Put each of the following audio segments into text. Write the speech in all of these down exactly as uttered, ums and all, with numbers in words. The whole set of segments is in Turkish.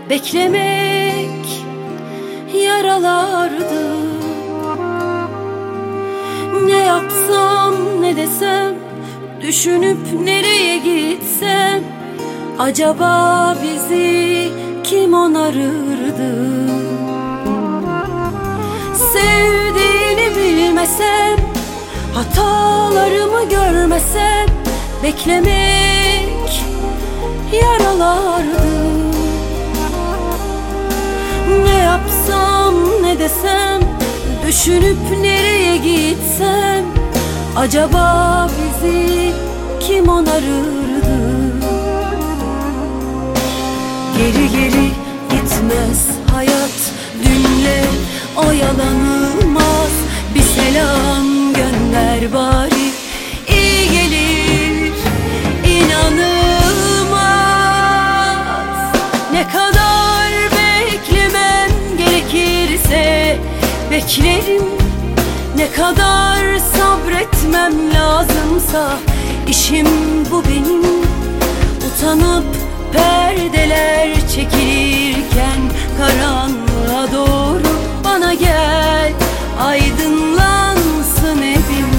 beklemek yaralardı. Ne yapsam ne desem, düşünüp nereye gitsem, acaba bizi kim onarırdı? Sevdiğini bilmesem, hatalarımı görmesem, beklemek yaralardı. Ne yapsam ne desem, düşünüp nereye gitsem, acaba bizi kim onarırdı? Geri geri gitmez hayat, dünle oyalanılmaz. Bir selam gönder bari, iyi gelir inanılmaz. Ne kadar beklemem gerekirse beklerim, ne kadar sabretmem lazımsa işim bu benim. Utanıp perdeler çekilirken karanlığa doğru bana gel, aydınlansın evim.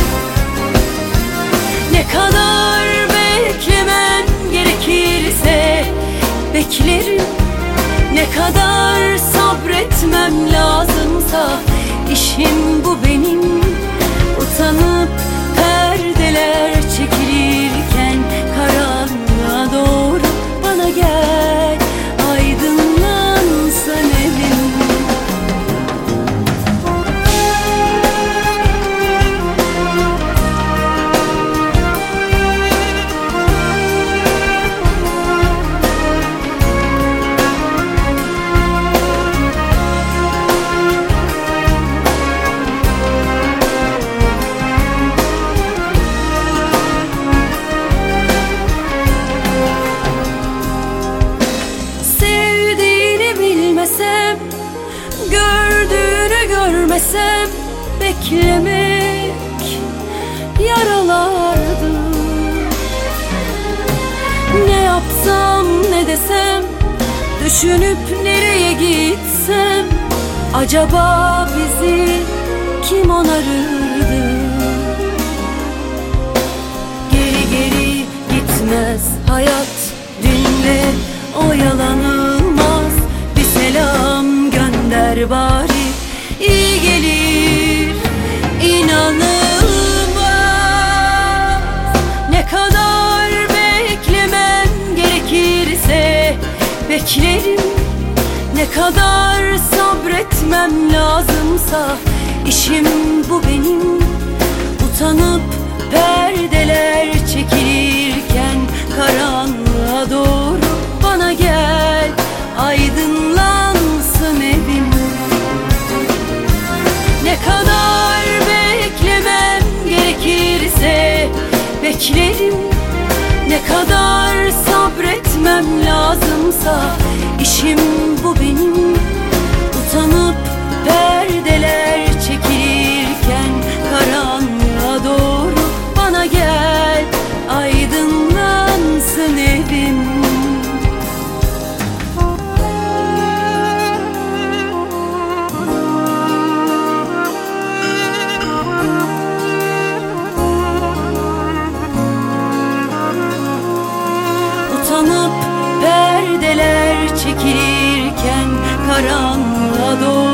Ne kadar beklemem gerekirse beklerim, ne kadar sabretmem lazımsa işim bu benim. Utanıp perdeler çekilirken karanlığa doğru bana gel, aydınlansın evim. Gördüğünü görmesem, beklemek yaralardı. Ne yapsam ne desem, düşünüp nereye gitsem, acaba bizi kim onarırdı? Geri geri gitmez hayat, dünle oyalanılmaz. Bir selam gönder bari, iyi gelir inanılmaz. Ne kadar beklemem gerekirse beklerim, ne kadar sabretmem lazımsa işim bu benim. Utanıp perdeler çekilirken karanlığa doğru bana gel, aydınlansın evim. Ne kadar beklemem gerekirse beklerim, ne kadar sabretmem lazımsa işim bu benim. Utanıp perdeler çekilirken karanlığa doğru bana gel, aydınlansın evim. Utanıp perdeler çekilirken karanlığa doğru